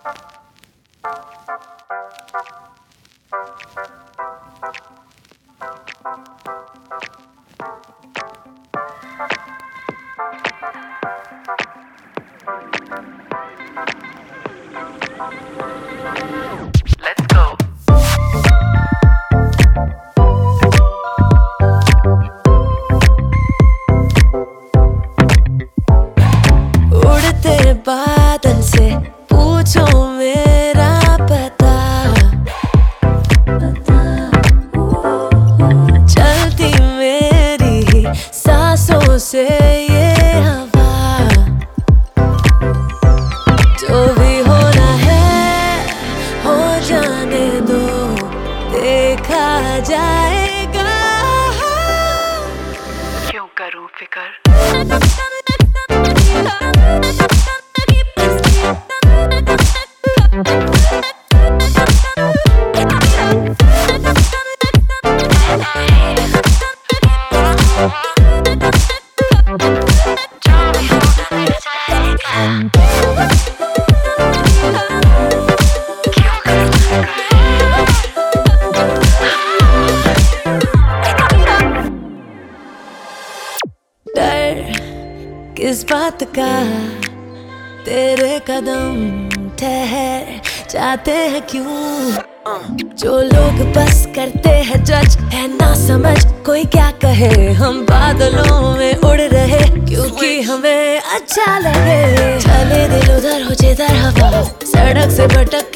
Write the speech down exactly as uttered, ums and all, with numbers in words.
बादल से पूछो मेरा पता, चलती मेरी ही सांसों से ये हवा। जो भी होना है हो जाने दो, देखा जाएगा। क्यों करूं फिकर, किस बात का तेरे कदम ठहर जाते हैं क्यों? जो लोग बस करते हैं जज है ना समझ, कोई क्या कहे हम बादलों में उड़ रहे क्योंकि हमें अच्छा लगे। चले दिल उधर हो जिधर हवा, सड़क से भटक